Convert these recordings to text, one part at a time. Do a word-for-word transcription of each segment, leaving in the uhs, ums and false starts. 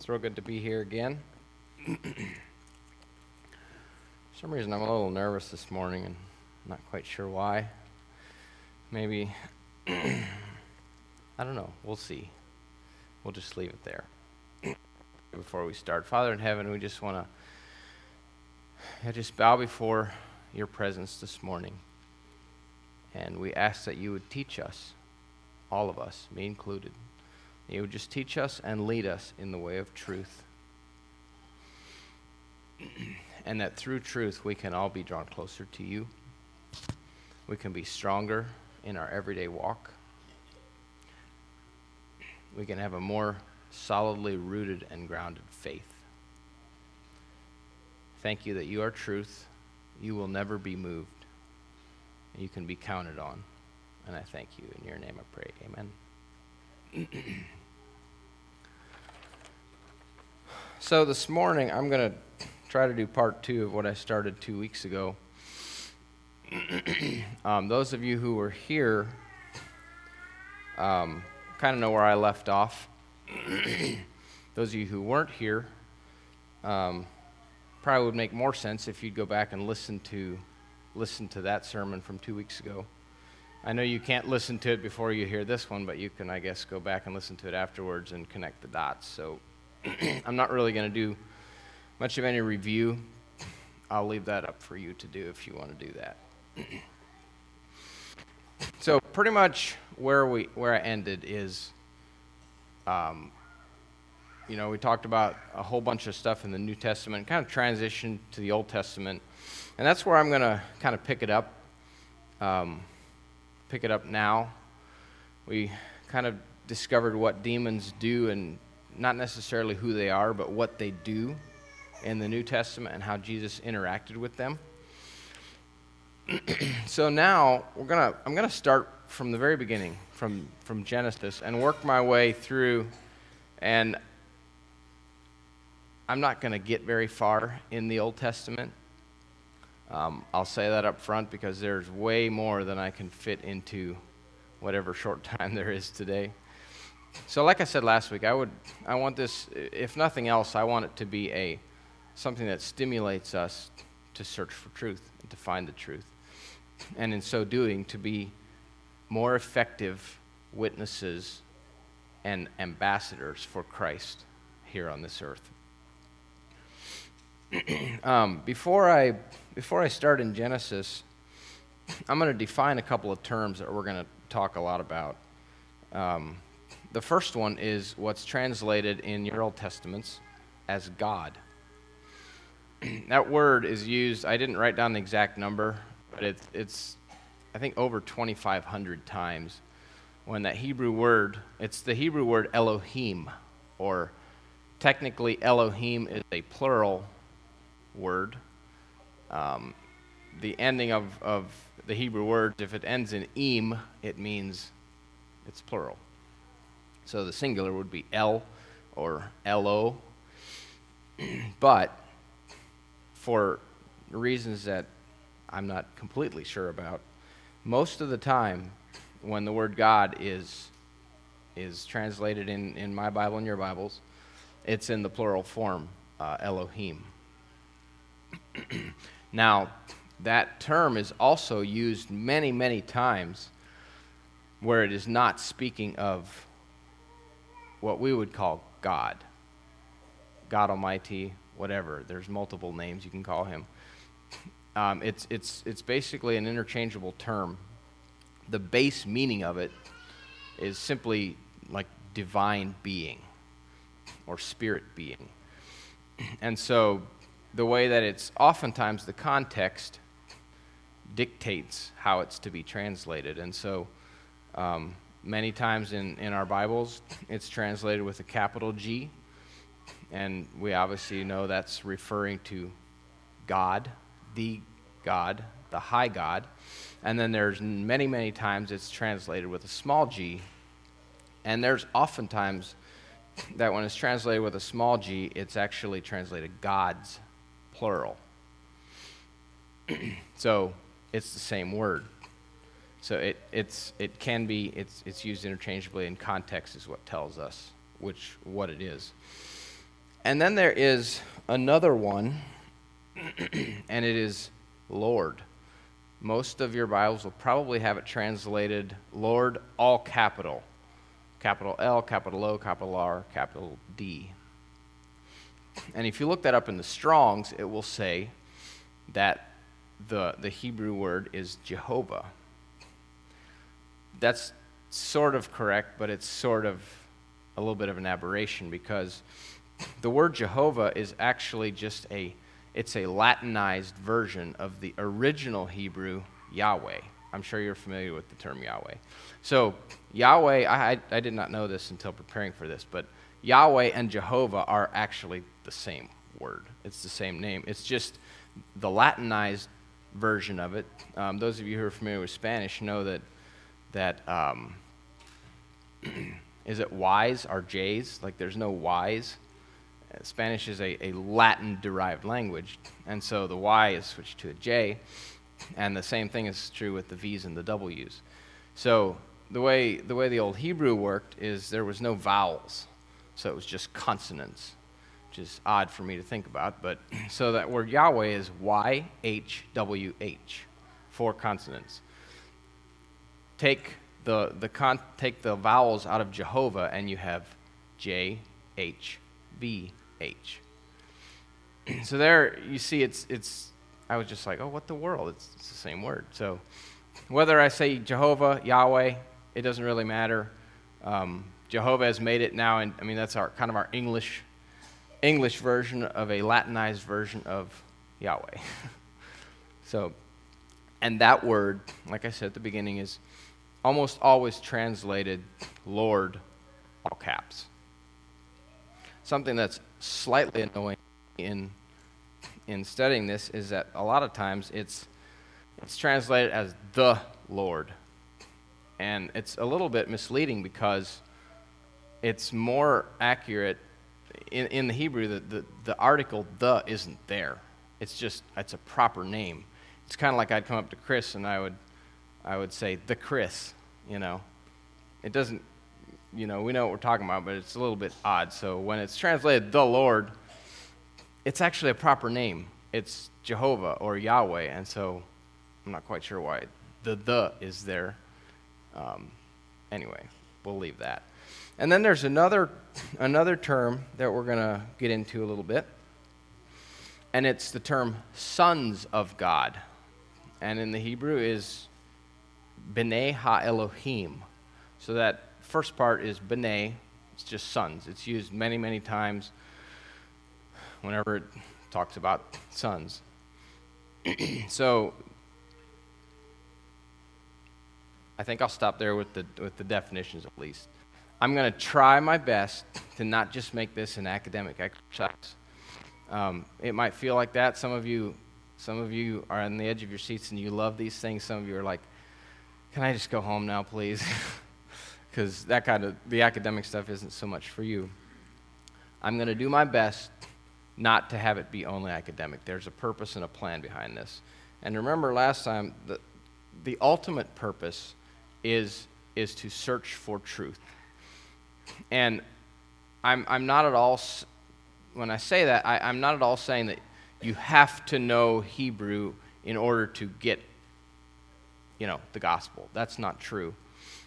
It's real good to be here again. For some reason, I'm a little nervous this morning, and I'm not quite sure why. Maybe, I don't know. We'll see. We'll just leave it there. Before we start, Father in heaven, we just want to just bow before your presence this morning. And we ask that you would teach us, all of us, me included. You would just teach us and lead us in the way of truth. And that through truth we can all be drawn closer to you. We can be stronger in our everyday walk. We can have a more solidly rooted and grounded faith. Thank you that you are truth. You will never be moved. You can be counted on. And I thank you. In your name I pray. Amen. So this morning, I'm going to try to do part two of what I started two weeks ago. um, those of you who were here um, kind of know where I left off. Those of you who weren't here um, probably would make more sense if you'd go back and listen to listen to that sermon from two weeks ago. I know you can't listen to it before you hear this one, but you can, I guess, go back and listen to it afterwards and connect the dots. So I'm not really going to do much of any review. I'll leave that up for you to do if you want to do that. So pretty much where we where I ended is, um, you know, we talked about a whole bunch of stuff in the New Testament, kind of transitioned to the Old Testament, and that's where I'm going to kind of pick it up. Um, pick it up now. We kind of discovered what demons do, and not necessarily who they are, but what they do in the New Testament and how Jesus interacted with them. So now we're gonna I'm gonna start from the very beginning, from from Genesis, and work my way through. And I'm not going to get very far in the Old Testament. Um, I'll say that up front because there's way more than I can fit into whatever short time there is today. So like I said last week, I would I want this, if nothing else, I want it to be a something that stimulates us to search for truth and to find the truth. And in so doing, to be more effective witnesses and ambassadors for Christ here on this earth. um, before I before I start in Genesis, I'm going to define a couple of terms that we're going to talk a lot about. Um, the first one is what's translated in your Old Testaments as God. That word is used, I didn't write down the exact number, but it's, it's I think, over twenty-five hundred times when that Hebrew word, it's the Hebrew word Elohim, or technically Elohim is a plural word. Um, the ending of, of the Hebrew words, if it ends in im, it means it's plural. So the singular would be El or Elo. But for reasons that I'm not completely sure about, most of the time when the word God is is translated in, in my Bible and your Bibles, it's in the plural form, uh, Elohim. Now, that term is also used many, many times where it is not speaking of what we would call God. God Almighty, whatever. There's multiple names you can call him. Um, it's it's it's basically an interchangeable term. The base meaning of it is simply like divine being or spirit being. And so the way that it's oftentimes the context dictates how it's to be translated. And so um, many times in, in our Bibles, it's translated with a capital G. And we obviously know that's referring to God, the God, the high God. And then there's many, many times it's translated with a small g. And there's oftentimes that when it's translated with a small g, it's actually translated gods, plural. So it's the same word. So it it's it can be it's it's used interchangeably, and context is what tells us which what it is. And then there is another one, and it is Lord. Most of your Bibles will probably have it translated Lord, all capital. Capital L, capital O, capital R, capital D. And if you look that up in the Strongs, it will say that the, the Hebrew word is Jehovah. That's sort of correct, but it's sort of a little bit of an aberration, because the word Jehovah is actually just a, it's a Latinized version of the original Hebrew Yahweh. I'm sure you're familiar with the term Yahweh. So Yahweh, I, I did not know this until preparing for this, but Yahweh and Jehovah are actually the same word. It's the same name. It's just the Latinized version of it. Um, those of you who are familiar with Spanish know that, that um, is it Y's or J's? Like there's no Y's. Spanish is a, a Latin-derived language, and so the Y is switched to a J, and the same thing is true with the V's and the W's. So the way the way the old Hebrew worked is there was no vowels, so it was just consonants, which is odd for me to think about. But so that word Yahweh is Y H W H, four consonants. Take the the con- take the vowels out of Jehovah, and you have J H V H. So there you see it's it's I was just like, oh, what the world? It's, it's the same word. So whether I say Jehovah, Yahweh, it doesn't really matter. Um, Jehovah has made it now, and I mean that's our kind of our English English version of a Latinized version of Yahweh. So, and that word, like I said at the beginning, is almost always translated Lord, all caps. Something that's slightly annoying in in studying this is that a lot of times it's it's translated as the Lord. And it's a little bit misleading because it's more accurate in, in the Hebrew that the, the article the isn't there. It's just it's a proper name. It's kind of like I'd come up to Chris and I would I would say the Chris, you know. It doesn't You know, we know what we're talking about, but it's a little bit odd. So when it's translated the Lord, it's actually a proper name. It's Jehovah or Yahweh, and so I'm not quite sure why the the is there. Um, anyway, we'll leave that. And then there's another another term that we're going to get into a little bit, and it's the term sons of God. And in the Hebrew is B'nai Ha-Elohim. So that first part is B'nai, it's just sons. It's used many, many times whenever it talks about sons. So I think I'll stop there with the with the definitions at least. I'm going to try my best to not just make this an academic exercise. Um, it might feel like that. Some of you, some of you are on the edge of your seats and you love these things. Some of you are like, "Can I just go home now, please?" Because that kind of, the academic stuff isn't so much for you. I'm going to do my best not to have it be only academic. There's a purpose and a plan behind this. And remember last time, the, the ultimate purpose is, is to search for truth. And I'm, I'm not at all, when I say that, I, I'm not at all saying that you have to know Hebrew in order to get, you know, the gospel. That's not true.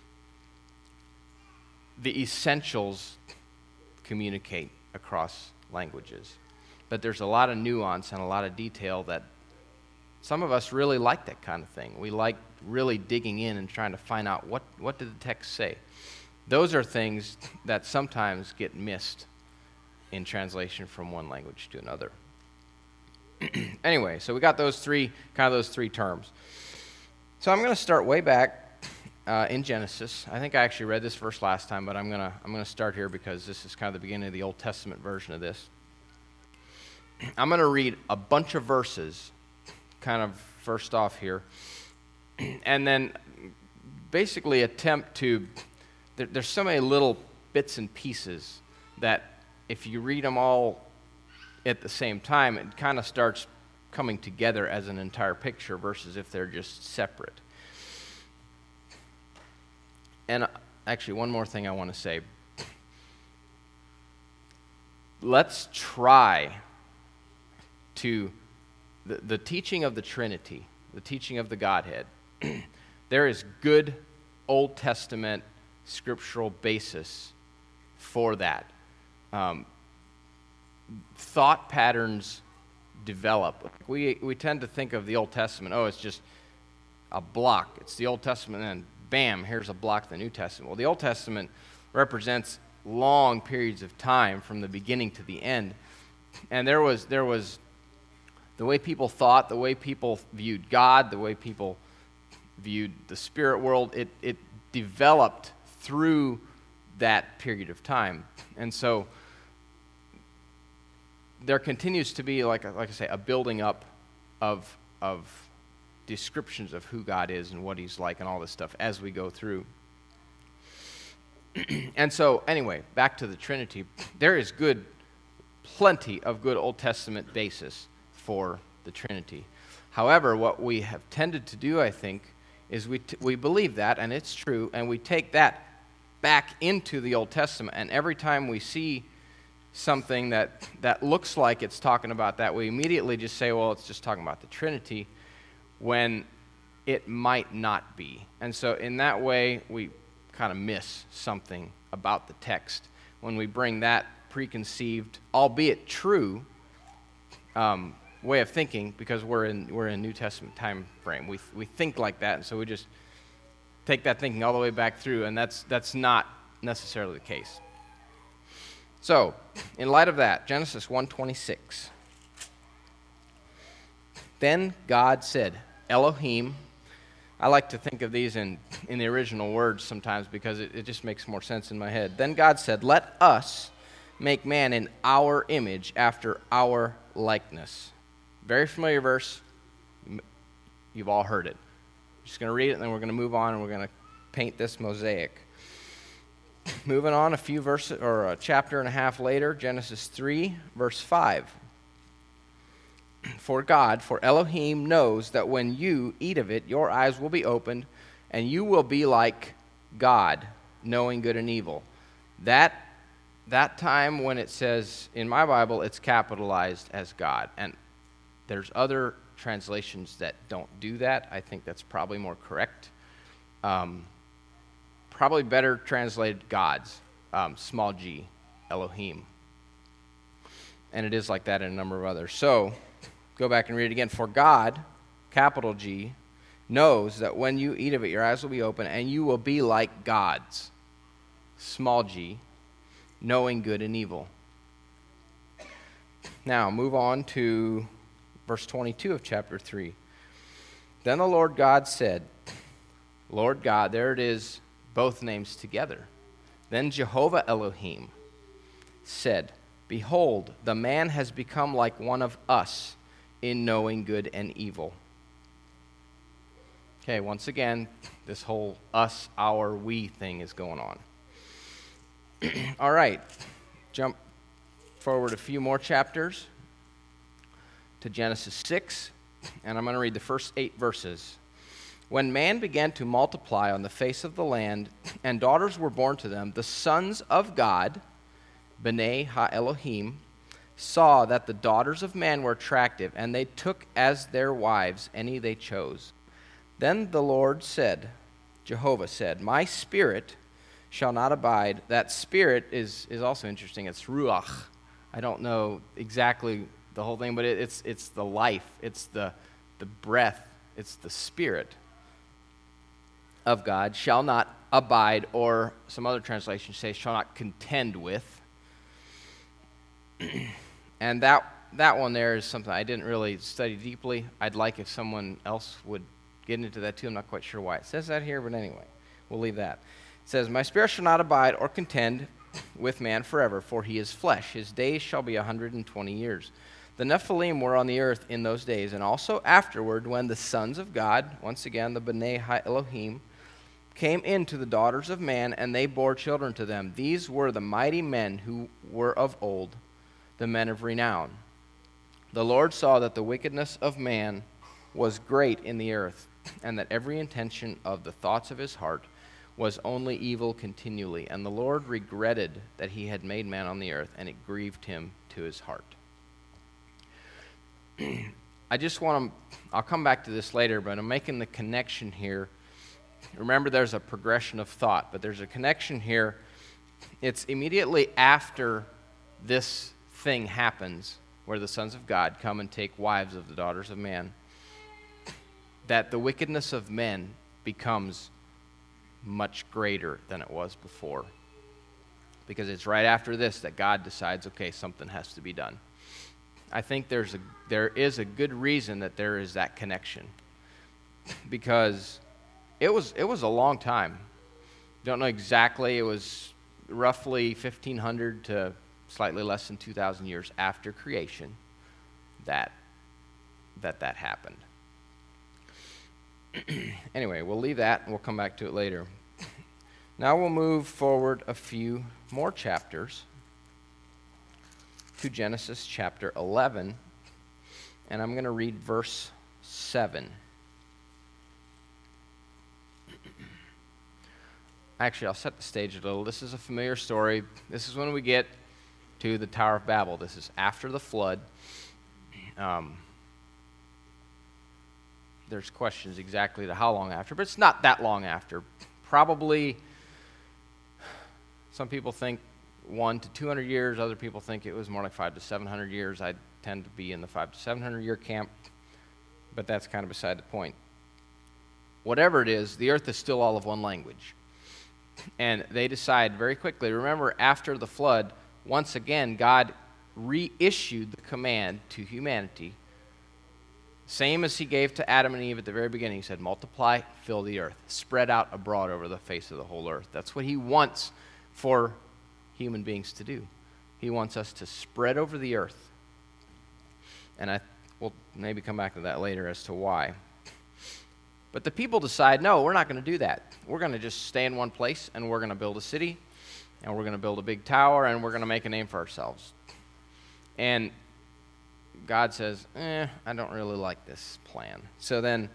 The essentials communicate across languages. But there's a lot of nuance and a lot of detail that some of us really like that kind of thing. We like really digging in and trying to find out what, what did the text say. Those are things that sometimes get missed in translation from one language to another. Anyway, so we got those three, kind of those three terms. So I'm going to start way back Uh, in Genesis. I think I actually read this verse last time, but I'm gonna I'm gonna start here because this is kind of the beginning of the Old Testament version of this. I'm gonna read a bunch of verses, kind of first off here, and then basically attempt to. There, there's so many little bits and pieces that if you read them all at the same time, it kind of starts coming together as an entire picture versus if they're just separate. And actually, one more thing I want to say. let's try to, the, the teaching of the Trinity, the teaching of the Godhead, there is good Old Testament scriptural basis for that. Um, thought patterns develop. We, we tend to think of the Old Testament, oh, it's just a block. It's the Old Testament, and then bam, here's a block of the New Testament. Well, the Old Testament represents long periods of time from the beginning to the end. And there was there was the way people thought, the way people viewed God, the way people viewed the spirit world, it, it developed through that period of time. And so there continues to be, like, like I say, a building up of of descriptions of who God is and what he's like and all this stuff as we go through. And so, anyway, back to the Trinity. There is good, plenty of good Old Testament basis for the Trinity. However, what we have tended to do, I think, is we t- we believe that, and it's true, and we take that back into the Old Testament, and every time we see something that, that looks like it's talking about that, we immediately just say, well, it's just talking about the Trinity, when it might not be. And so in that way, we kind of miss something about the text when we bring that preconceived, albeit true, um, way of thinking, because we're in we're in New Testament time frame. We we think like that, and so we just take that thinking all the way back through, and that's that's not necessarily the case. So, in light of that, Genesis one twenty-six. Then God said, Elohim. I like to think of these in, in the original words sometimes because it, it just makes more sense in my head. Then God said, let us make man in our image after our likeness. Very familiar verse. You've all heard it. I'm just going to read it, and then we're going to move on, and we're going to paint this mosaic. Moving on a few verses, or a chapter and a half later, Genesis three, verse five. For God, for Elohim knows that when you eat of it, your eyes will be opened, and you will be like God, knowing good and evil. That that time when it says, in my Bible, it's capitalized as God. And there's other translations that don't do that. I think that's probably more correct. Um, probably better translated God's, um, small g, Elohim. And it is like that in a number of others. So, go back and read it again. For God, capital G, knows that when you eat of it, your eyes will be open, and you will be like gods, small g, knowing good and evil. Now, move on to verse twenty-two of chapter three. Then the Lord God said, Lord God, there it is, both names together. Then Jehovah Elohim said, behold, the man has become like one of us in knowing good and evil. Okay, once again, this whole us, our, we thing is going on. All right, jump forward a few more chapters to Genesis six, and I'm going to read the first eight verses. When man began to multiply on the face of the land, and daughters were born to them, the sons of God, B'nai Ha-Elohim, saw that the daughters of man were attractive, and they took as their wives any they chose. Then the Lord said, Jehovah said, my spirit shall not abide. That spirit is, is also interesting. It's ruach. I don't know exactly the whole thing, but it, it's it's the life. It's the the breath. It's the spirit of God shall not abide, or some other translations say shall not contend with. And that that one there is something I didn't really study deeply. I'd like if someone else would get into that too. I'm not quite sure why it says that here, but anyway, we'll leave that. It says, my spirit shall not abide or contend with man forever, for he is flesh. His days shall be a hundred and twenty years. The Nephilim were on the earth in those days, and also afterward, when the sons of God, once again the B'nai Ha-Elohim, came into the daughters of man, and they bore children to them. These were the mighty men who were of old, the men of renown. The Lord saw that the wickedness of man was great in the earth, and that every intention of the thoughts of his heart was only evil continually, and the Lord regretted that he had made man on the earth, and it grieved him to his heart. I just want to, I'll come back to this later, but I'm making the connection here. Remember, there's a progression of thought, but there's a connection here. It's immediately after this thing happens, where the sons of God come and take wives of the daughters of man, that the wickedness of men becomes much greater than it was before. Because it's right after this that God decides, okay, something has to be done. I think there's a there is a good reason that there is that connection. Because it was it was a long time. Don't know exactly, it was roughly fifteen hundred to slightly less than two thousand years after creation that that that happened. Anyway, we'll leave that and we'll come back to it later. Now we'll move forward a few more chapters to Genesis chapter eleven, and I'm going to read verse seven. Actually, I'll set the stage a little. This is a familiar story. This is when we get to the Tower of Babel. This is after the flood. Um, there's questions exactly to how long after, but it's not that long after. Probably, some people think one to two hundred years. Other people think it was more like five to seven hundred years. I tend to be in the five to seven hundred year camp, but that's kind of beside the point. Whatever it is, the earth is still all of one language. And they decide very quickly, remember, after the flood, once again, God reissued the command to humanity, same as he gave to Adam and Eve at the very beginning. He said, multiply, fill the earth, spread out abroad over the face of the whole earth. That's what he wants for human beings to do. He wants us to spread over the earth. And I will maybe come back to that later as to why. But the people decide, no, we're not going to do that. We're going to just stay in one place, and we're going to build a city, and we're going to build a big tower, and we're going to make a name for ourselves. And God says, eh, I don't really like this plan. So then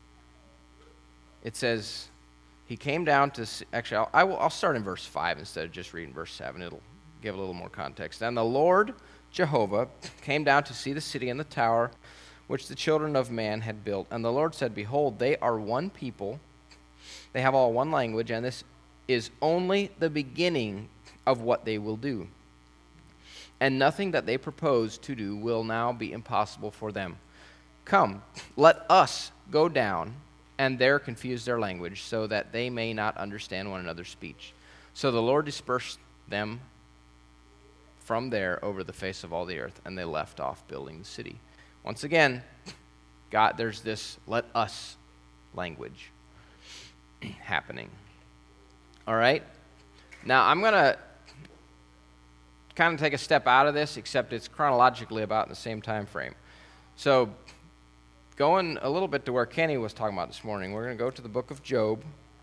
it says, he came down to, actually, I'll, I will, I'll start in verse five instead of just reading verse seven. It'll give a little more context. And the Lord Jehovah came down to see the city and the tower which the children of man had built. And the Lord said, behold, they are one people. They have all one language, and this is only the beginning of what they will do. And nothing that they propose to do will now be impossible for them. Come, let us go down and there confuse their language, so that they may not understand one another's speech. So the Lord dispersed them from there over the face of all the earth, and they left off building the city. Once again, God, there's this let us language happening. All right? Now, I'm going to kind of take a step out of this, except it's chronologically about in the same time frame. So, going a little bit to where Kenny was talking about this morning, we're going to go to the book of Job.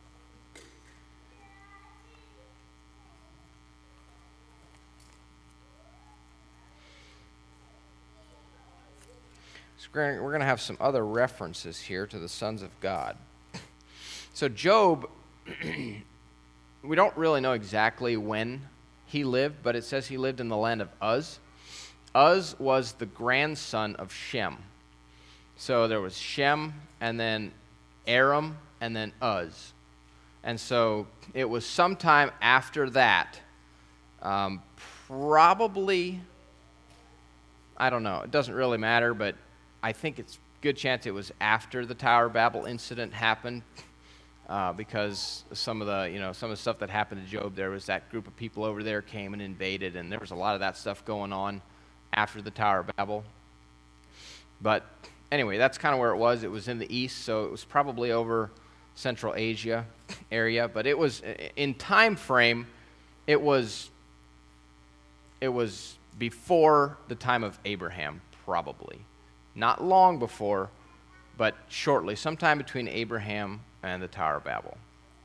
So we're going to have some other references here to the sons of God. So Job, we don't really know exactly when he lived, but it says he lived in the land of Uz. Uz was the grandson of Shem. So there was Shem, and then Aram, and then Uz. And so it was sometime after that, um, probably, I don't know, it doesn't really matter, but I think it's a good chance it was after the Tower of Babel incident happened, uh, because some of the, you know, some of the stuff that happened to Job, there was that group of people over there came and invaded, and there was a lot of that stuff going on after the Tower of Babel. But anyway, that's kind of where it was. It was in the east, so it was probably over Central Asia area. But it was, in time frame, it was, it was before the time of Abraham, probably. Not long before, but shortly, sometime between Abraham and the Tower of Babel.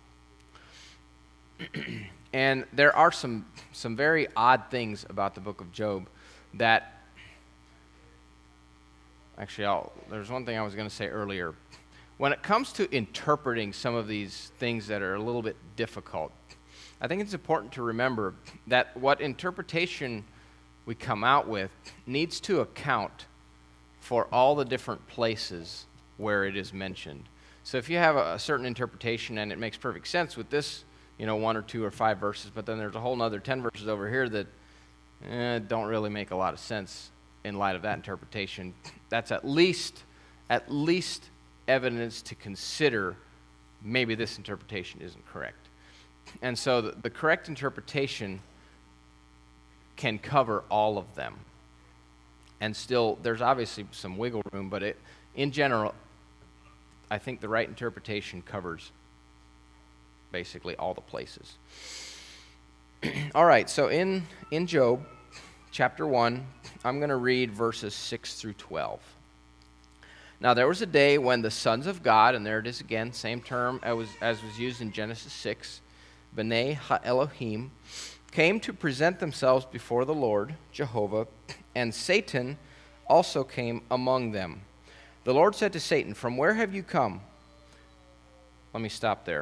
And there are some, some very odd things about the book of Job that, actually, I'll, there's one thing I was going to say earlier. when it comes to interpreting some of these things that are a little bit difficult, I think it's important to remember that what interpretation we come out with needs to account for all the different places where it is mentioned. So if you have a, a certain interpretation and it makes perfect sense with this, you know, one or two or five verses, but then there's a whole nother ten verses over here that eh, don't really make a lot of sense in light of that interpretation, that's at least, at least evidence to consider maybe this interpretation isn't correct. And so the, the correct interpretation can cover all of them. And still, there's obviously some wiggle room, but it, in general, I think the right interpretation covers basically all the places. All right, so in, in Job, chapter one, I'm going to read verses six through twelve. Now there was a day when the sons of God, and there it is again, same term as was, as was used in Genesis six, B'nai Ha-Elohim, came to present themselves before the Lord, Jehovah, and Satan also came among them. The Lord said to Satan, "From where have you come?" Let me stop there.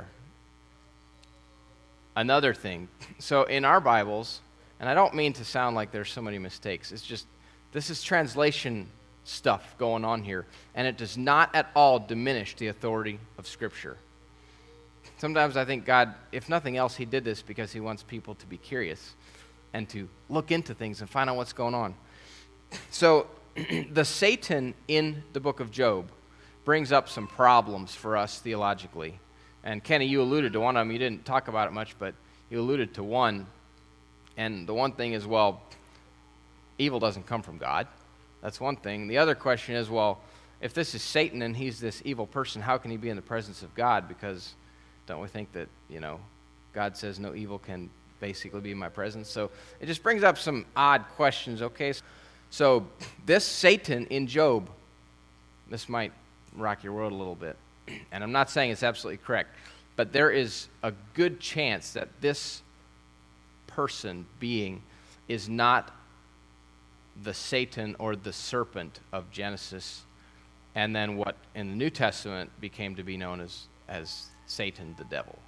Another thing. So in our Bibles, and I don't mean to sound like there's so many mistakes, it's just, this is translation stuff going on here, and it does not at all diminish the authority of Scripture. Sometimes I think God, if nothing else, he did this because he wants people to be curious and to look into things and find out what's going on. So the Satan in the book of Job brings up some problems for us theologically. And Kenny, you alluded to one of them. You didn't talk about it much, but you alluded to one. And the one thing is, well, evil doesn't come from God. That's one thing. The other question is, well, if this is Satan and he's this evil person, how can he be in the presence of God? Because don't we think that, you know, God says no evil can basically be in my presence? So it just brings up some odd questions, okay? So this Satan in Job, this might rock your world a little bit. And I'm not saying it's absolutely correct, but there is a good chance that this person, being, is not the Satan or the serpent of Genesis, and then what in the New Testament became to be known as, as Satan, the devil.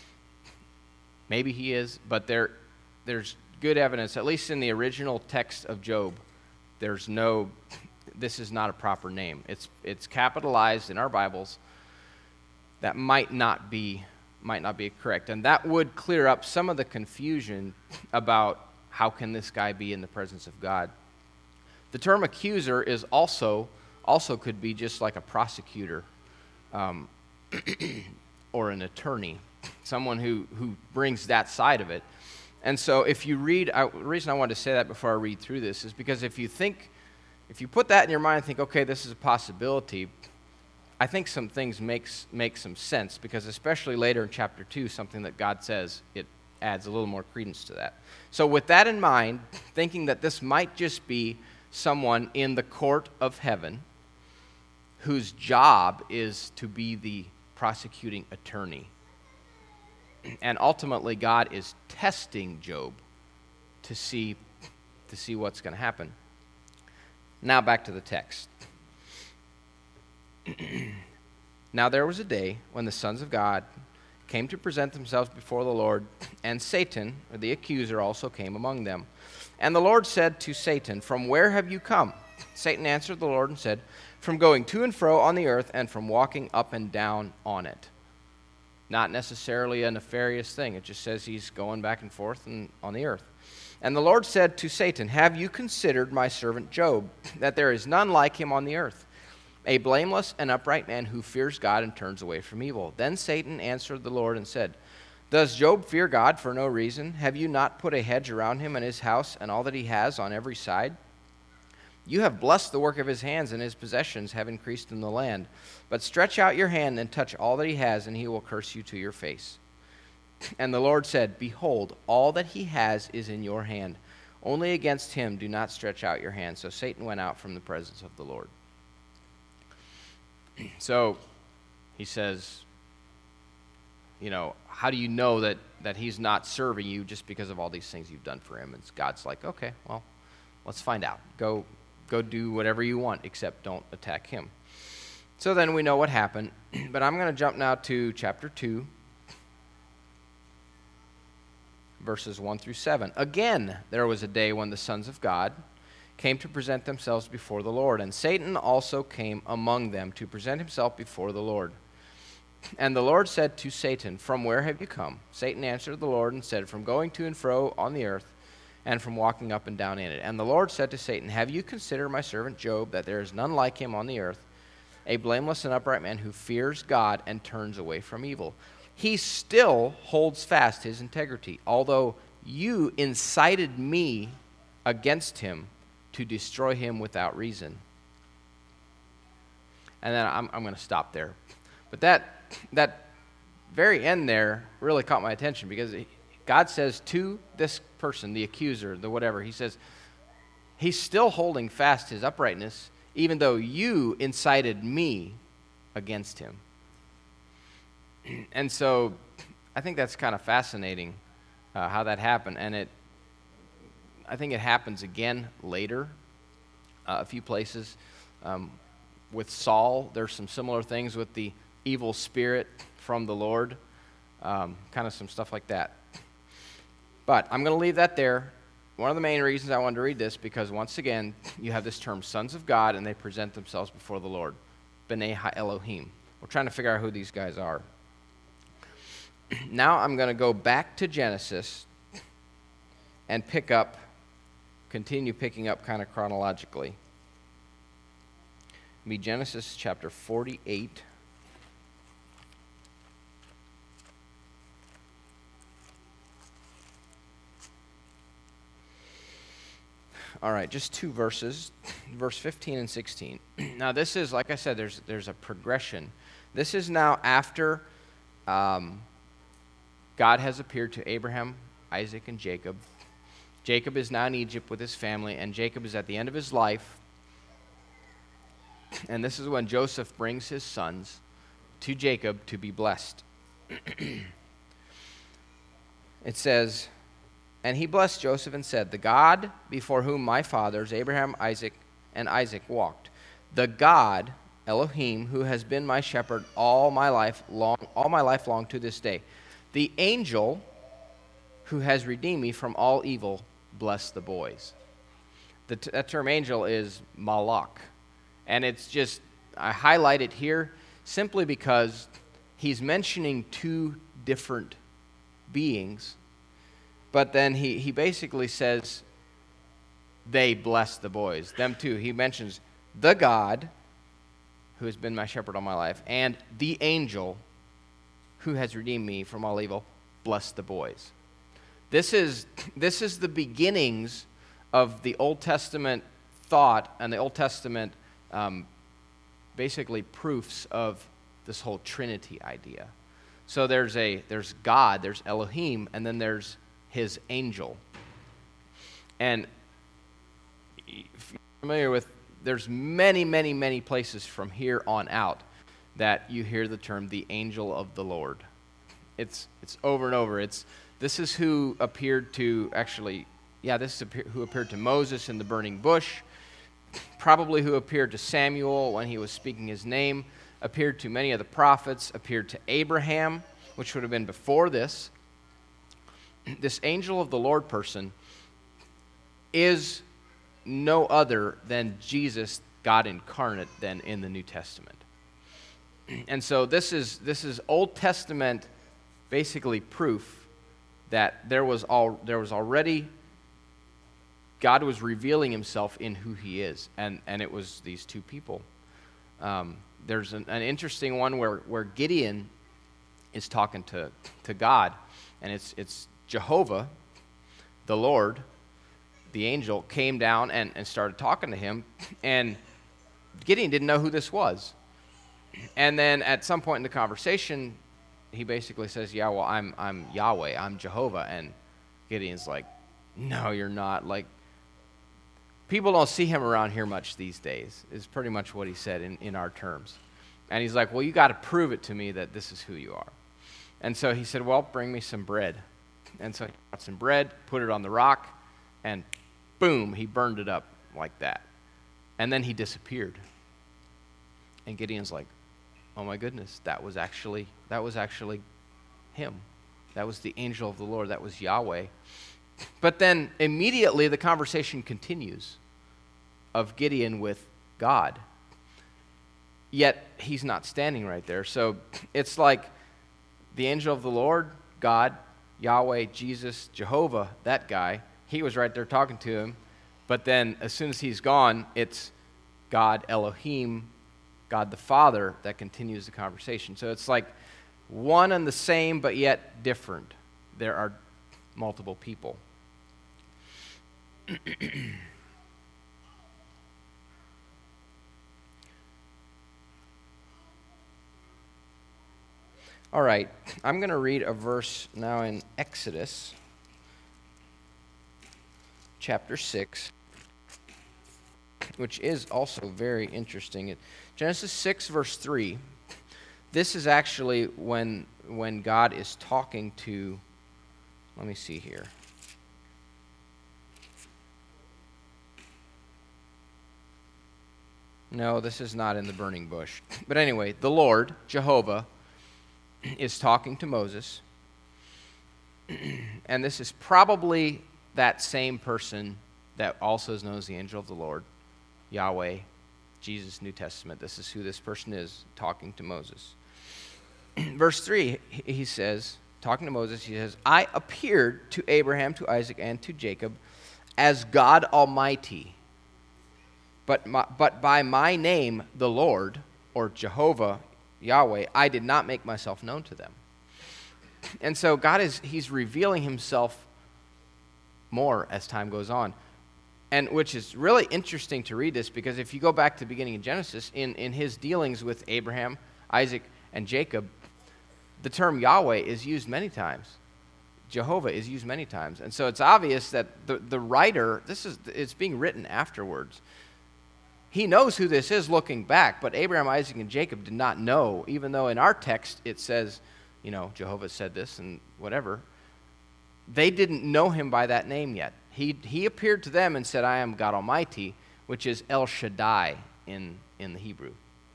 Maybe he is, but there, there's good evidence, at least in the original text of Job, there's no, this is not a proper name. It's, it's capitalized in our Bibles. That might not be might not be correct. And that would clear up some of the confusion about how can this guy be in the presence of God. The term accuser is also, also could be just like a prosecutor um, or an attorney, someone who, who brings that side of it. And so if you read, I, the reason I wanted to say that before I read through this is because if you think, if you put that in your mind and think, okay, this is a possibility, I think some things makes make some sense, because especially later in chapter two, something that God says, it adds a little more credence to that. So with that in mind, thinking that this might just be someone in the court of heaven whose job is to be the prosecuting attorney. And ultimately God is testing Job to see to see what's going to happen. Now back to the text. Now there was a day when the sons of God came to present themselves before the Lord, and Satan, or the accuser, also came among them. And the Lord said to Satan, "From where have you come?" Satan answered the Lord and said, "From going to and fro on the earth, and from walking up and down on it." Not necessarily a nefarious thing. It just says he's going back and forth and on the earth. And the Lord said to Satan, "Have you considered my servant Job, that there is none like him on the earth, a blameless and upright man who fears God and turns away from evil?" Then Satan answered the Lord and said, "Does Job fear God for no reason? Have you not put a hedge around him and his house and all that he has on every side? You have blessed the work of his hands, and his possessions have increased in the land. But stretch out your hand and touch all that he has, and he will curse you to your face." And the Lord said, "Behold, all that he has is in your hand. Only against him do not stretch out your hand." So Satan went out from the presence of the Lord. So he says, you know, how do you know that, that he's not serving you just because of all these things you've done for him? And God's like, okay, well, let's find out. Go, go do whatever you want, except don't attack him. So then we know what happened, but I'm going to jump now to chapter two, verses one through seven. Again, there was a day when the sons of God came to present themselves before the Lord, and Satan also came among them to present himself before the Lord. And the Lord said to Satan, "From where have you come?" Satan answered the Lord and said, "From going to and fro on the earth, and from walking up and down in it." And the Lord said to Satan, "Have you considered my servant Job, that there is none like him on the earth, a blameless and upright man who fears God and turns away from evil? He still holds fast his integrity, although you incited me against him to destroy him without reason." And then I'm, I'm going to stop there. But that that very end there really caught my attention, because God says to this person, the accuser, the whatever, he says, he's still holding fast his uprightness, even though you incited me against him. And so I think that's kind of fascinating uh, how that happened. And it, I think it happens again later, uh, a few places. Um, with Saul, there's some similar things with the evil spirit from the Lord, um, kind of some stuff like that. But I'm going to leave that there. One of the main reasons I wanted to read this, because once again, you have this term, sons of God, and they present themselves before the Lord. B'nai ha-Elohim. We're trying to figure out who these guys are. Now I'm going to go back to Genesis and pick up, continue picking up kind of chronologically. It'll be Genesis chapter forty-eight. All right, just two verses, verse fifteen and sixteen. Now this is, like I said, there's there's a progression. This is now after um, God has appeared to Abraham, Isaac, and Jacob. Jacob is now in Egypt with his family, and Jacob is at the end of his life. And this is when Joseph brings his sons to Jacob to be blessed. It says, "And he blessed Joseph and said, 'The God before whom my fathers, Abraham, Isaac, and Isaac walked, the God, Elohim, who has been my shepherd all my life long, all my life long to this day, the angel who has redeemed me from all evil, bless the boys.'" The t- that term angel is malach. And it's just, I highlight it here simply because he's mentioning two different beings. But then he, he basically says, they bless the boys, them too. He mentions the God, who has been my shepherd all my life, and the angel, who has redeemed me from all evil, bless the boys. This is, this is the beginnings of the Old Testament thought and the Old Testament um, basically proofs of this whole Trinity idea. So there's a there's God, there's Elohim, and then there's his angel. And if you're familiar with, there's many, many, many places from here on out that you hear the term the angel of the Lord. It's it's over and over. It's this is who appeared to actually, yeah, this is who appeared to Moses in the burning bush, probably who appeared to Samuel when he was speaking his name, appeared to many of the prophets, appeared to Abraham, which would have been before this. This angel of the Lord person is no other than Jesus, God incarnate, then in the New Testament. And so this is this is Old Testament, basically proof that there was all there was already God was revealing himself in who he is, and, and it was these two people. Um, there's an, an interesting one where, where Gideon is talking to, to God, and it's it's Jehovah, the Lord, the angel, came down and, and started talking to him, and Gideon didn't know who this was. And then at some point in the conversation, he basically says, yeah, well, I'm I'm Yahweh, I'm Jehovah, and Gideon's like, no, you're not. Like, people don't see him around here much these days, is pretty much what he said in, in our terms. And he's like, well, you got to prove it to me that this is who you are. And so he said, well, bring me some bread. And so he got some bread, put it on the rock, and boom, he burned it up like that. And then he disappeared. And Gideon's like, oh my goodness, that was actually that was actually him. That was the angel of the Lord. That was Yahweh. But then immediately the conversation continues of Gideon with God. Yet he's not standing right there. So it's like the angel of the Lord, God, Yahweh, Jesus, Jehovah, that guy, he was right there talking to him. But then as soon as he's gone, it's God, Elohim, God the Father, that continues the conversation. So it's like one and the same, but yet different. There are multiple people. All right, I'm going to read a verse now in Exodus chapter six, which is also very interesting. Genesis six, verse three, this is actually when, when God is talking to, let me see here. No, this is not in the burning bush. But anyway, the Lord, Jehovah, is talking to Moses. And this is probably that same person that also is known as the angel of the Lord, Yahweh, Jesus, New Testament. This is who this person is talking to Moses. Verse three, he says, talking to Moses, he says, I appeared to Abraham, to Isaac, and to Jacob as God Almighty. But, my, but by my name, the Lord, or Jehovah, Yahweh, I did not make myself known to them. And so God is, he's revealing himself more as time goes on. And which is really interesting to read this, because if you go back to the beginning of Genesis, in, in his dealings with Abraham, Isaac, and Jacob, the term Yahweh is used many times. Jehovah is used many times. And so it's obvious that the, the writer, this is it's being written afterwards. He knows who this is looking back, but Abraham, Isaac, and Jacob did not know, even though in our text it says, you know, Jehovah said this and whatever. They didn't know him by that name yet. He he appeared to them and said, I am God Almighty, which is El Shaddai in, in the Hebrew.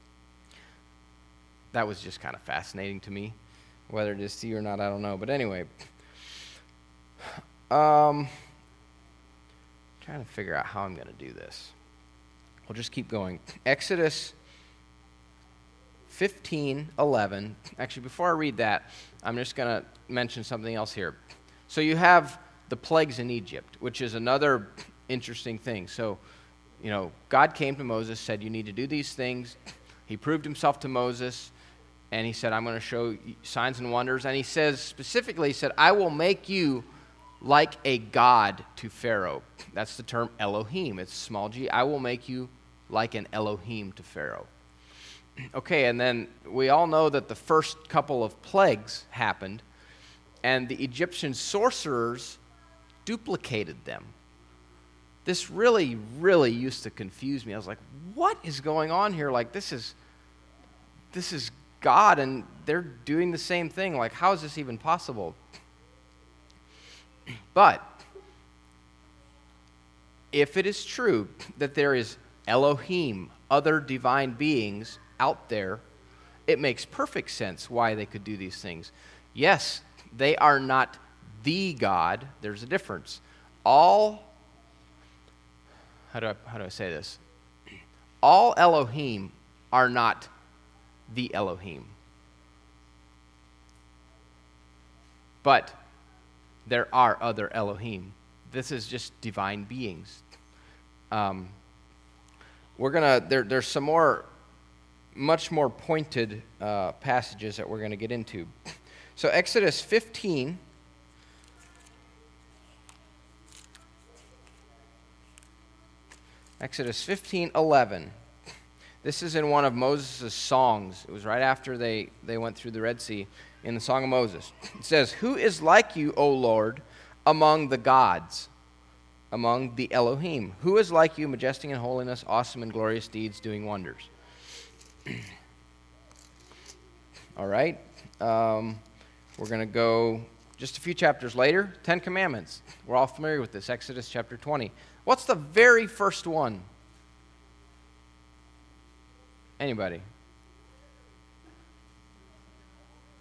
That was just kind of fascinating to me. Whether it is to you or not, I don't know. But anyway, um, trying to figure out how I'm going to do this. We'll just keep going. Exodus fifteen eleven. Actually, before I read that, I'm just going to mention something else here. So you have the plagues in Egypt, which is another interesting thing. So, you know, God came to Moses, said, you need to do these things. He proved himself to Moses, and he said, I'm going to show signs and wonders. And he says, specifically, he said, I will make you like a god to Pharaoh. That's the term Elohim. It's small g. I will make you like an Elohim to Pharaoh. Okay, and then we all know that the first couple of plagues happened, and the Egyptian sorcerers duplicated them. This really, really used to confuse me. I was like, what is going on here? Like, this is, this is God, and they're doing the same thing. Like, how is this even possible? But if it is true that there is Elohim, other divine beings out there, it makes perfect sense why they could do these things. Yes, they are not the God. There's a difference. All, how do I, how do I say this? All Elohim are not the Elohim. But there are other Elohim. This is just divine beings. Um, we're gonna there. There's some more, much more pointed uh, passages that we're gonna get into. So Exodus fifteen. Exodus fifteen eleven. This is in one of Moses' songs. It was right after they, they went through the Red Sea, in the Song of Moses. It says, who is like you, O Lord, among the gods, among the Elohim? Who is like you, majestic in holiness, awesome in glorious deeds, doing wonders? All right. Um, we're going to go just a few chapters later. Ten Commandments. We're all familiar with this. Exodus chapter twenty. What's the very first one? Anybody?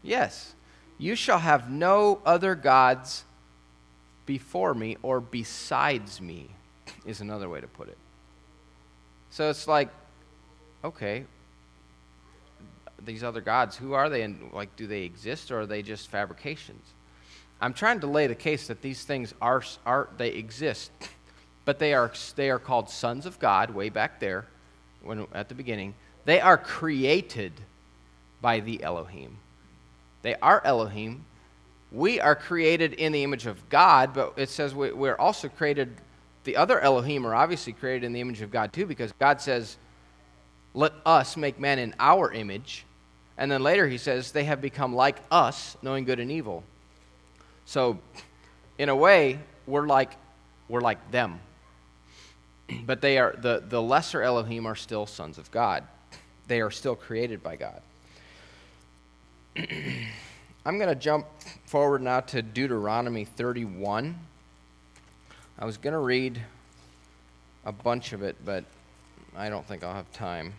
Yes. You shall have no other gods before me or besides me, is another way to put it. So it's like, okay, these other gods, who are they? And like, do they exist, or are they just fabrications? I'm trying to lay the case that these things are, are they exist, but they are they are called sons of God way back there, when at the beginning. They are created by the Elohim. They are Elohim. We are created in the image of God, but it says we, we're also created, the other Elohim are obviously created in the image of God too, because God says, let us make man in our image. And then later he says, they have become like us, knowing good and evil. So, in a way, we're like we're like them. But they are the, the lesser Elohim are still sons of God. They are still created by God. I'm going to jump forward now to Deuteronomy thirty-one. I was going to read a bunch of it, but I don't think I'll have time.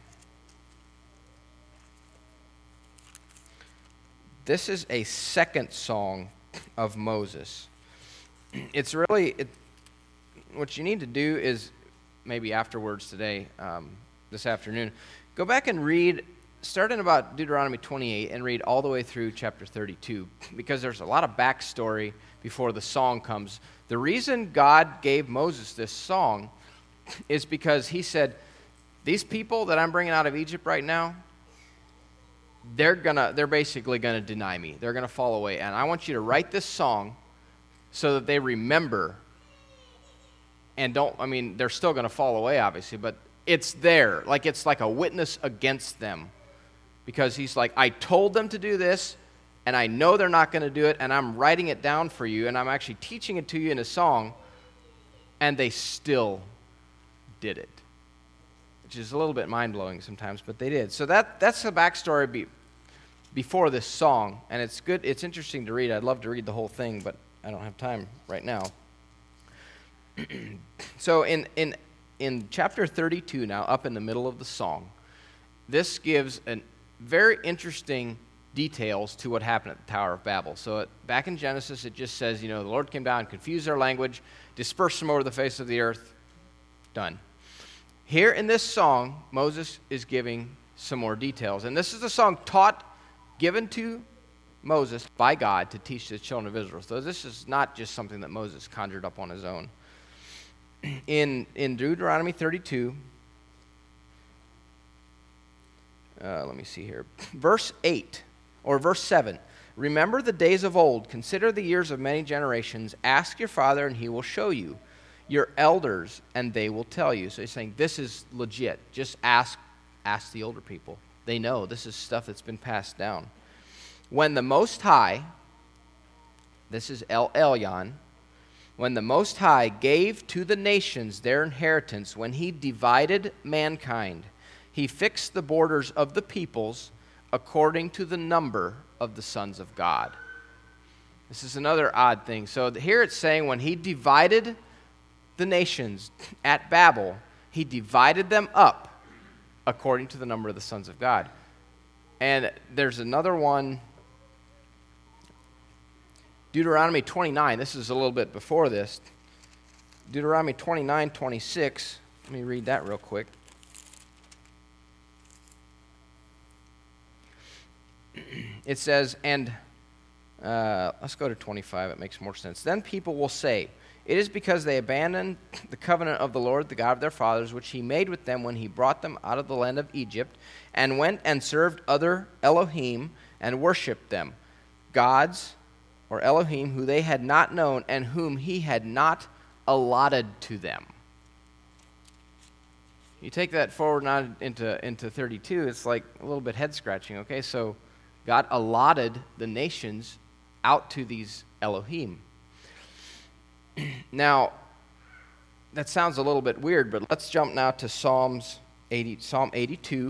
This is a second song of Moses. It's really, it, what you need to do is, maybe afterwards today, um, this afternoon, go back and read, start in about Deuteronomy twenty-eight and read all the way through chapter thirty-two, because there's a lot of backstory before the song comes. The reason God gave Moses this song is because he said, these people that I'm bringing out of Egypt right now, they're gonna, they're basically gonna deny me. They're gonna fall away, and I want you to write this song so that they remember. And don't, I mean, they're still gonna fall away, obviously, but it's there, like it's like a witness against them, because he's like, I told them to do this, and I know they're not gonna do it, and I'm writing it down for you, and I'm actually teaching it to you in a song, and they still did it. Which is a little bit mind-blowing sometimes, but they did. So that that's the backstory be, before this song, and it's good. It's interesting to read. I'd love to read the whole thing, but I don't have time right now. So in in in chapter thirty-two now, up in the middle of the song, this gives an very interesting details to what happened at the Tower of Babel. So it, back in Genesis, it just says, you know, the Lord came down, confused their language, dispersed them over the face of the earth. Done. Here in this song, Moses is giving some more details. And this is a song taught, given to Moses by God to teach the children of Israel. So this is not just something that Moses conjured up on his own. In, in Deuteronomy thirty-two, uh, let me see here, verse eight, or verse seven. Remember the days of old, consider the years of many generations, ask your father and he will show you. Your elders, and they will tell you. So he's saying, this is legit. Just ask ask the older people. They know. This is stuff that's been passed down. When the Most High, this is El Elyon, when the Most High gave to the nations their inheritance, when he divided mankind, he fixed the borders of the peoples according to the number of the sons of God. This is another odd thing. So here it's saying when he divided the nations at Babel, he divided them up according to the number of the sons of God. And there's another one, Deuteronomy twenty-nine. This is a little bit before this. Deuteronomy twenty-nine, twenty-six. Let me read that real quick. It says, and uh, let's go to twenty-five. It makes more sense. Then people will say, it is because they abandoned the covenant of the Lord, the God of their fathers, which he made with them when he brought them out of the land of Egypt, and went and served other Elohim and worshipped them, gods or Elohim who they had not known and whom he had not allotted to them. You take that forward now into, into thirty-two, it's like a little bit head-scratching, okay? So God allotted the nations out to these Elohim. Now, that sounds a little bit weird, but let's jump now to Psalms eighty, Psalm eighty-two.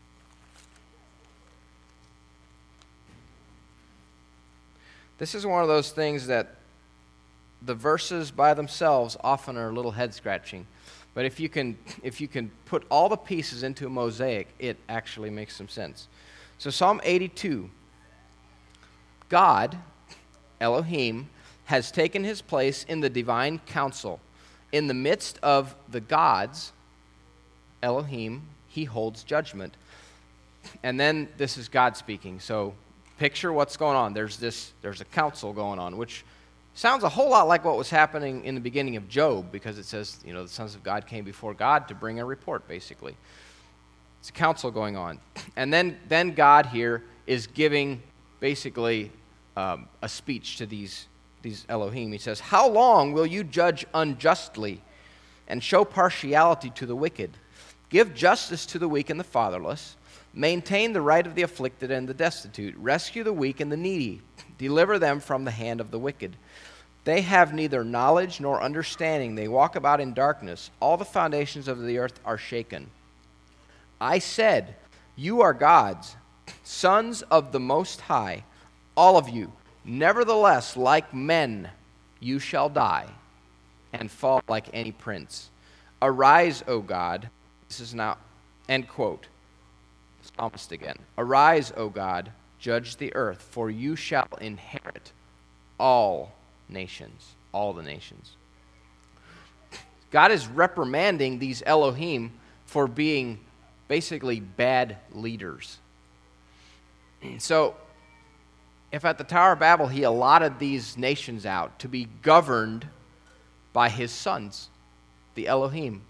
This is one of those things that the verses by themselves often are a little head-scratching. But if you can if you can put all the pieces into a mosaic, it actually makes some sense. So Psalm eighty-two. God, Elohim, has taken his place in the divine council. In the midst of the gods, Elohim, he holds judgment. And then this is God speaking. So picture what's going on. There's this, there's a council going on, which sounds a whole lot like what was happening in the beginning of Job, because it says, you know, the sons of God came before God to bring a report, basically. It's a council going on. And then, then God here is giving basically um, a speech to these, these Elohim. He says, "How long will you judge unjustly and show partiality to the wicked? Give justice to the weak and the fatherless. Maintain the right of the afflicted and the destitute. Rescue the weak and the needy. Deliver them from the hand of the wicked. They have neither knowledge nor understanding. They walk about in darkness. All the foundations of the earth are shaken. I said, you are gods, sons of the Most High, all of you. Nevertheless, like men, you shall die and fall like any prince. Arise, O God." This is now, end quote. Psalmist again. "Arise, O God, judge the earth, for you shall inherit all nations," all the nations. God is reprimanding these Elohim for being basically bad leaders. So, if at the Tower of Babel he allotted these nations out to be governed by his sons, the Elohim,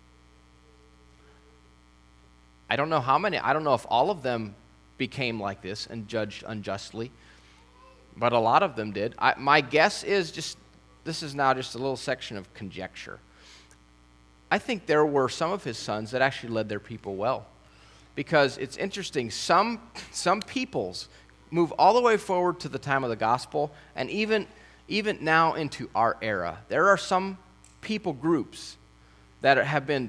I don't know how many, I don't know if all of them became like this and judged unjustly, but a lot of them did. I, my guess is just, this is now just a little section of conjecture. I think there were some of his sons that actually led their people well. Because it's interesting, some, some peoples move all the way forward to the time of the gospel, and even, even now into our era. There are some people groups that have been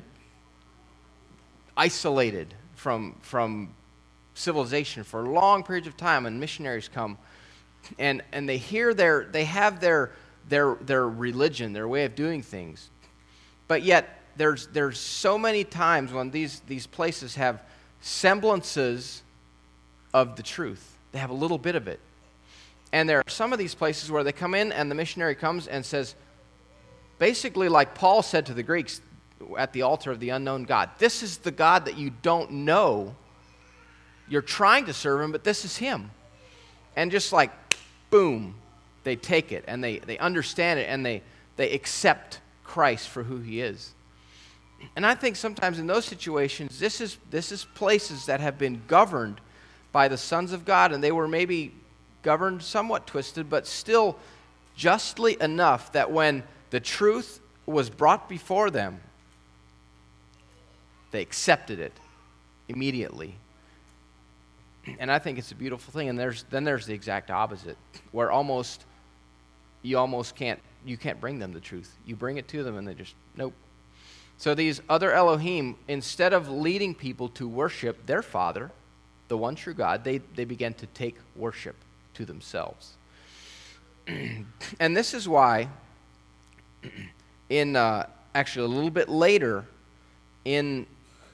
isolated from, from civilization for long periods of time, and missionaries come, and, and they hear their, they have their, their, their religion, their way of doing things, but yet there's, there's so many times when these, these places have semblances of the truth. They have a little bit of it. And there are some of these places where they come in and the missionary comes and says, basically like Paul said to the Greeks at the altar of the unknown God, this is the God that you don't know. You're trying to serve him, but this is him. And just like, boom, they take it and they, they understand it and they, they accept Christ for who he is. And I think sometimes in those situations, this is this is places that have been governed by the sons of God, and they were maybe governed somewhat twisted, but still justly enough that when the truth was brought before them, they accepted it immediately. And I think it's a beautiful thing. And there's then there's the exact opposite, where almost you almost can't you can't bring them the truth. You bring it to them, and they just nope. So these other Elohim, instead of leading people to worship their Father, the one true God, they, they began to take worship to themselves. And this is why, in uh, actually a little bit later, in,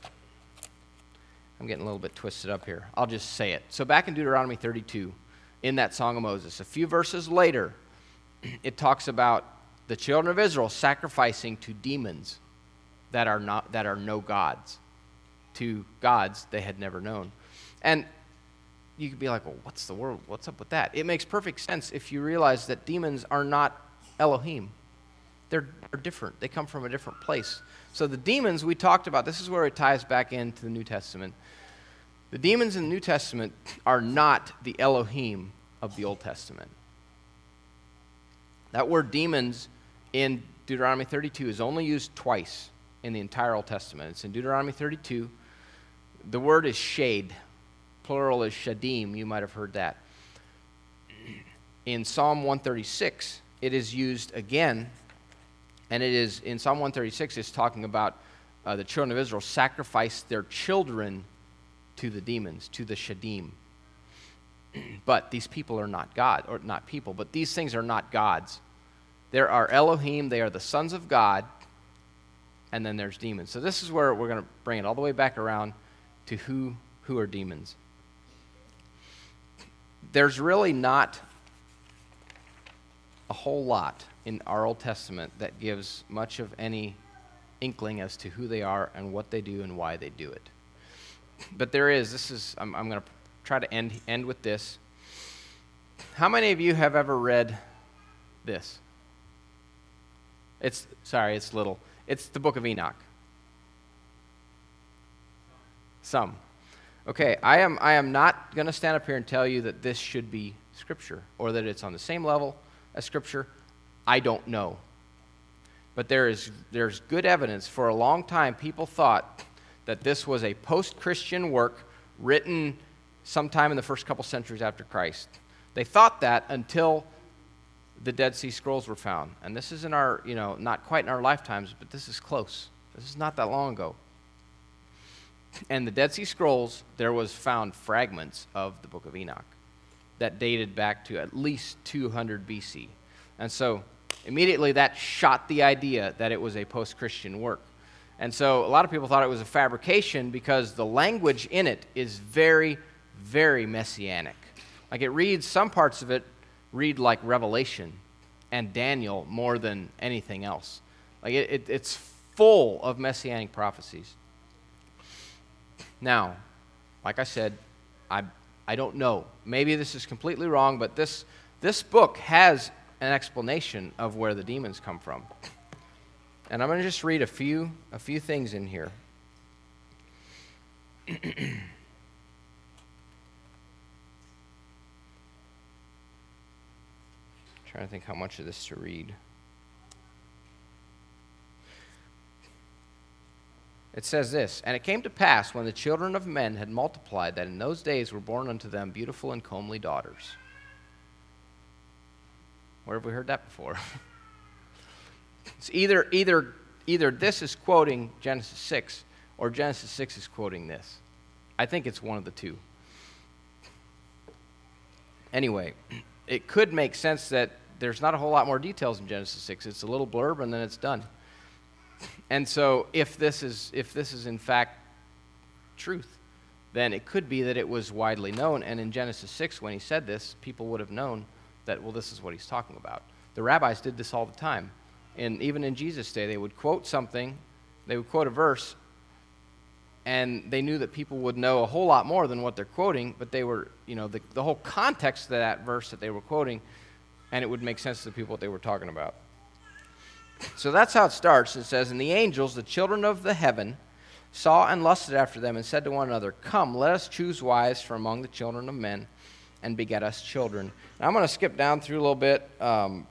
I'm getting a little bit twisted up here. I'll just say it. So back in Deuteronomy thirty-two, in that Song of Moses, a few verses later, it talks about the children of Israel sacrificing to demons that are not that are no gods, to gods they had never known. And you could be like, well, what's the world? What's up with that? It makes perfect sense if you realize that demons are not Elohim. They're, they're different. They come from a different place. So the demons we talked about, this is where it ties back into the New Testament. The demons in the New Testament are not the Elohim of the Old Testament. That word demons in Deuteronomy thirty-two is only used twice in the entire Old Testament. It's in Deuteronomy thirty-two. The word is shade. Plural is shadim. You might have heard that. In Psalm one thirty-six, it is used again, and it is, in Psalm one thirty-six, it's talking about uh, the children of Israel sacrificed their children to the demons, to the shadim. But these people are not God, or not people, but these things are not gods. There are Elohim, they are the sons of God, and then there's demons. So this is where we're going to bring it all the way back around to who, who are demons. There's really not a whole lot in our Old Testament that gives much of any inkling as to who they are and what they do and why they do it. But there is, this is, I'm, I'm going to try to end, end with this. How many of you have ever read this? It's, sorry, it's little. It's the book of Enoch. Some. Okay, I am, I am not going to stand up here and tell you that this should be Scripture or that it's on the same level as Scripture. I don't know. But there is there's good evidence. For a long time, people thought that this was a post-Christian work written sometime in the first couple centuries after Christ. They thought that until the Dead Sea Scrolls were found. And this is in our, you know, not quite in our lifetimes, but this is close. This is not that long ago. And the Dead Sea Scrolls, there was found fragments of the book of Enoch that dated back to at least two hundred B C. And so immediately that shot the idea that it was a post-Christian work. And so a lot of people thought it was a fabrication because the language in it is very, very messianic. Like it reads, some parts of it read like Revelation and Daniel more than anything else. Like it, it, it's full of messianic prophecies. Now, like I said, I I don't know. Maybe this is completely wrong, but this this book has an explanation of where the demons come from. And I'm going to just read a few a few things in here. Trying to think how much of this to read. It says this, "And it came to pass when the children of men had multiplied that in those days were born unto them beautiful and comely daughters." Where have we heard that before? It's either either either this is quoting Genesis six or Genesis six is quoting this. I think it's one of the two. Anyway, it could make sense that there's not a whole lot more details in Genesis six. It's a little blurb and then it's done. And so if this is if this is in fact truth, then it could be that it was widely known. And in Genesis six, when he said this, people would have known that, well, this is what he's talking about. The rabbis did this all the time. And even in Jesus' day, they would quote something, they would quote a verse, and they knew that people would know a whole lot more than what they're quoting, but they were, you know, the, the whole context of that verse that they were quoting, and it would make sense to the people what they were talking about. So that's how it starts. It says, "And the angels, the children of the heaven, saw and lusted after them, and said to one another, Come, let us choose wives from among the children of men, and beget us children." Now I'm going to skip down through a little bit. Um,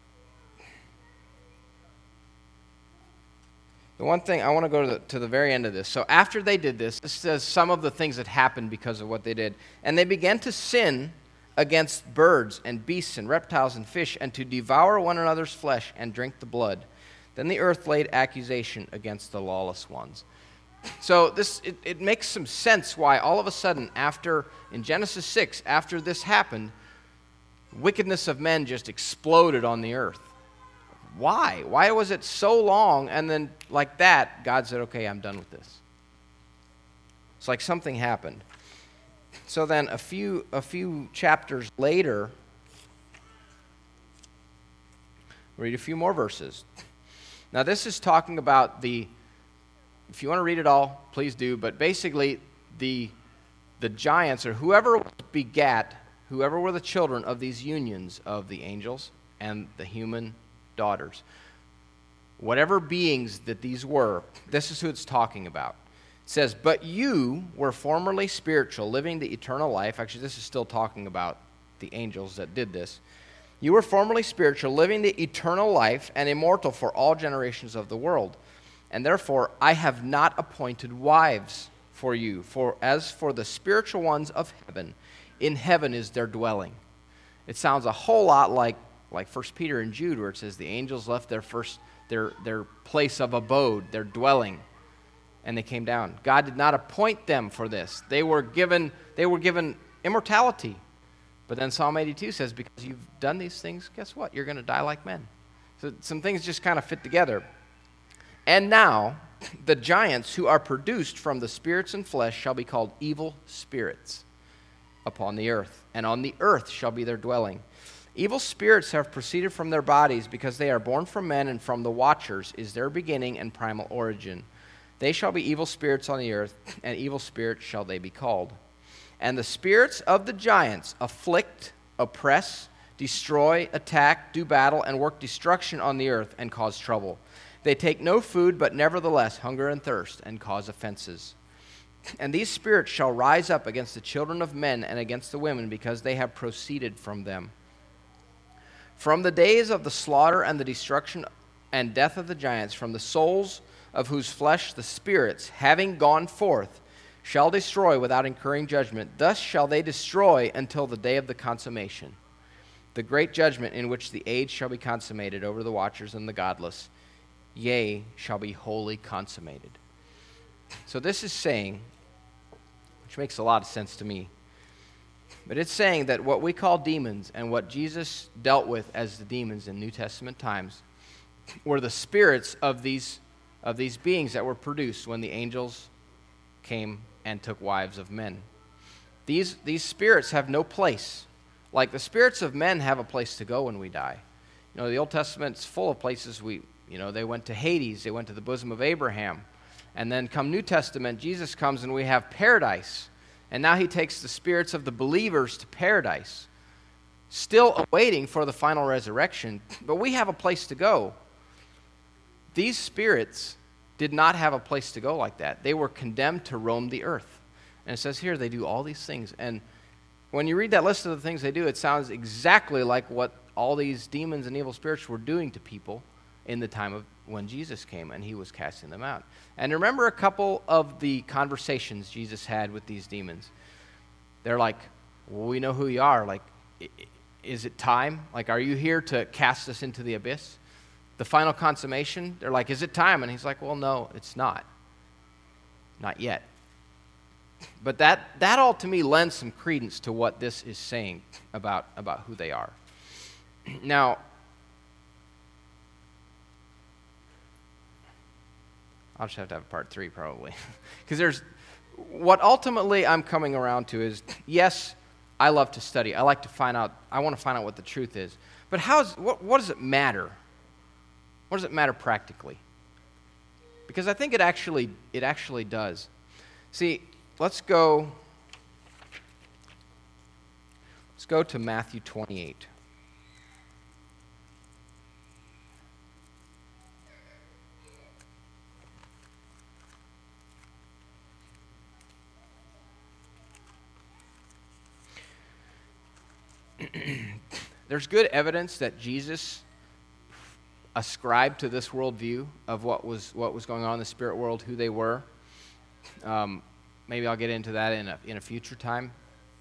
the one thing, I want to go to the, to the very end of this. So after they did this, this says some of the things that happened because of what they did. "And they began to sin against birds and beasts and reptiles and fish, and to devour one another's flesh and drink the blood. Then the earth laid accusation against the lawless ones." So this it, it makes some sense why all of a sudden after, in Genesis six, after this happened, wickedness of men just exploded on the earth. Why? Why was it so long and then like that, God said, okay, I'm done with this. It's like something happened. So then a few a few chapters later, read a few more verses. Now this is talking about the, if you want to read it all, please do, but basically the the giants, or whoever begat, whoever were the children of these unions of the angels and the human daughters, whatever beings that these were, this is who it's talking about. It says, "But you were formerly spiritual, living the eternal life." Actually, this is still talking about the angels that did this. "You were formerly spiritual, living the eternal life, and immortal for all generations of the world. And therefore I have not appointed wives for you, for as for the spiritual ones of heaven, in heaven is their dwelling." It sounds a whole lot like like First Peter and Jude, where it says the angels left their first their their place of abode, their dwelling, and they came down. God did not appoint them for this. They were given they were given immortality. But then Psalm eighty-two says, because you've done these things, guess what? You're going to die like men. So some things just kind of fit together. "And now the giants who are produced from the spirits and flesh shall be called evil spirits upon the earth, and on the earth shall be their dwelling. Evil spirits have proceeded from their bodies because they are born from men, and from the watchers is their beginning and primal origin. They shall be evil spirits on the earth, and evil spirits shall they be called. And the spirits of the giants afflict, oppress, destroy, attack, do battle, and work destruction on the earth and cause trouble. They take no food, but nevertheless hunger and thirst, and cause offenses. And these spirits shall rise up against the children of men and against the women, because they have proceeded from them. From the days of the slaughter and the destruction and death of the giants, from the souls of whose flesh the spirits, having gone forth, shall destroy without incurring judgment. Thus shall they destroy until the day of the consummation, the great judgment in which the age shall be consummated over the watchers and the godless, yea, shall be wholly consummated. So this is saying, which makes a lot of sense to me, but it's saying that what we call demons and what Jesus dealt with as the demons in New Testament times were the spirits of these, of these beings that were produced when the angels came and took wives of men. These, these spirits have no place. Like the spirits of men have a place to go when we die. You know, the Old Testament's full of places we, you know, they went to Hades, they went to the bosom of Abraham. And then come New Testament, Jesus comes and we have paradise. And now he takes the spirits of the believers to paradise, still awaiting for the final resurrection. But we have a place to go. These spirits did not have a place to go like that. They were condemned to roam the earth. And it says here they do all these things. And when you read that list of the things they do, it sounds exactly like what all these demons and evil spirits were doing to people in the time of when Jesus came and he was casting them out. And remember a couple of the conversations Jesus had with these demons. They're like, well, we know who you are. Like, is it time? Like, are you here to cast us into the abyss? The final consummation, they're like, is it time? And he's like, well, no, it's not. Not yet. But that, that all to me lends some credence to what this is saying about, about who they are. Now, I'll just have to have a part three probably. Because there's, what ultimately I'm coming around to is, yes, I love to study. I like to find out, I want to find out what the truth is. But how's, what, what does it matter? What does it matter practically? Because I think it actually, it actually does. See, let's go, let's go to Matthew twenty-eight. There's good evidence that Jesus ascribed to this worldview of what was what was going on in the spirit world, who they were. Um, maybe I'll get into that in a in a future time.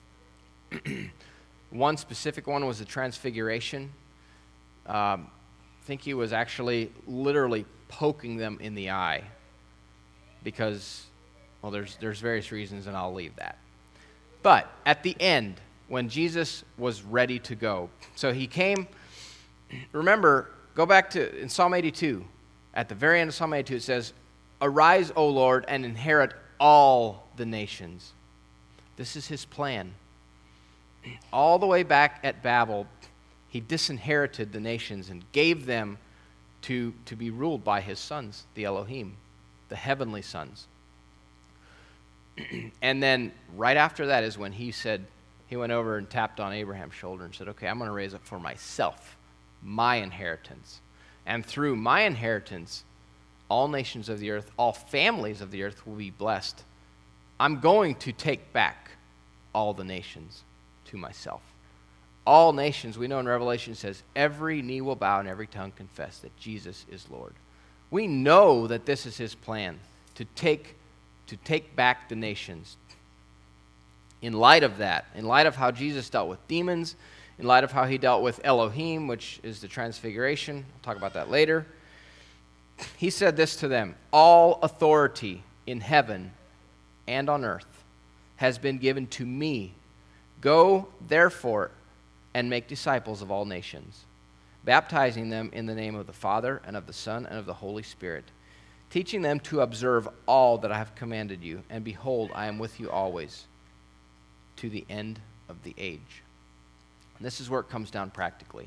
One specific one was the Transfiguration. Um, I think he was actually literally poking them in the eye because, well, there's there's various reasons, and I'll leave that. But at the end, when Jesus was ready to go. So he came, remember, go back to in Psalm eighty-two. At the very end of Psalm eighty-two, it says, "Arise, O Lord, and inherit all the nations." This is his plan. All the way back at Babel, he disinherited the nations and gave them to, to be ruled by his sons, the Elohim, the heavenly sons. And then right after that is when he said, he went over and tapped on Abraham's shoulder and said, okay, I'm going to raise up for myself my inheritance. And through my inheritance, all nations of the earth, all families of the earth will be blessed. I'm going to take back all the nations to myself. All nations, we know in Revelation, says, every knee will bow and every tongue confess that Jesus is Lord. We know that this is his plan, to take, to take back the nations. In light of that, in light of how Jesus dealt with demons, in light of how he dealt with Elohim, which is the Transfiguration, I'll talk about that later, he said this to them, all authority in heaven and on earth has been given to me. Go, therefore, and make disciples of all nations, baptizing them in the name of the Father and of the Son and of the Holy Spirit, teaching them to observe all that I have commanded you, and behold, I am with you always, to the end of the age. This is where it comes down practically.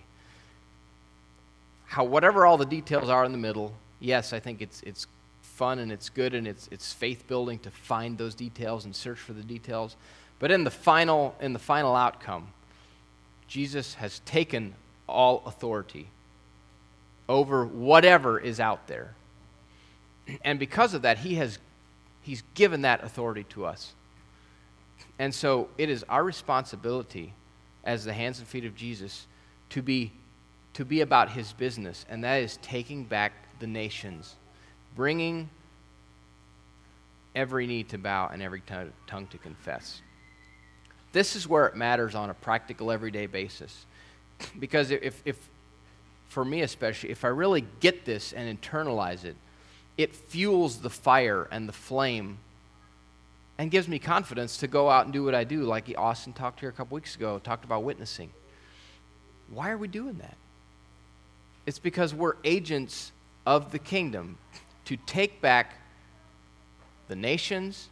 How whatever all the details are in the middle, yes, I think it's it's fun and it's good and it's it's faith building to find those details and search for the details. But in the final in the final outcome, Jesus has taken all authority over whatever is out there. And because of that, he has he's given that authority to us. And so it is our responsibility as the hands and feet of Jesus to be to be about his business, and that is taking back the nations, bringing every knee to bow and every t- tongue to confess. This is where it matters on a practical, everyday basis. Because if, if, for me especially, if I really get this and internalize it, it fuels the fire and the flame and gives me confidence to go out and do what I do, like Austin talked here a couple weeks ago, talked about witnessing. Why are we doing that? It's because we're agents of the kingdom to take back the nations,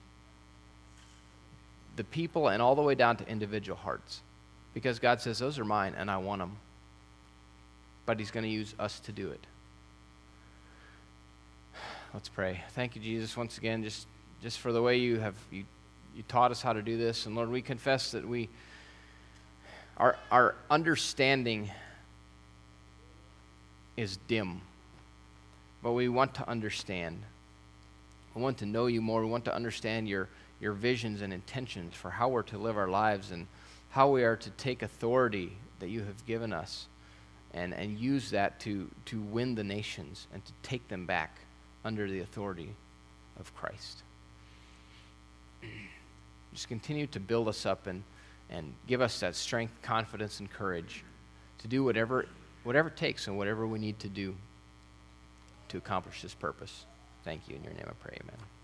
the people, and all the way down to individual hearts. Because God says, those are mine and I want them. But he's going to use us to do it. Let's pray. Thank you, Jesus, once again, just, just for the way you have you, you taught us how to do this. And Lord, we confess that we our our understanding is dim. But we want to understand. We want to know you more. We want to understand your, your visions and intentions for how we're to live our lives and how we are to take authority that you have given us and, and use that to, to win the nations and to take them back under the authority of Christ. Just continue to build us up and, and give us that strength, confidence, and courage to do whatever whatever it takes and whatever we need to do to accomplish this purpose. Thank you. In your name I pray, amen.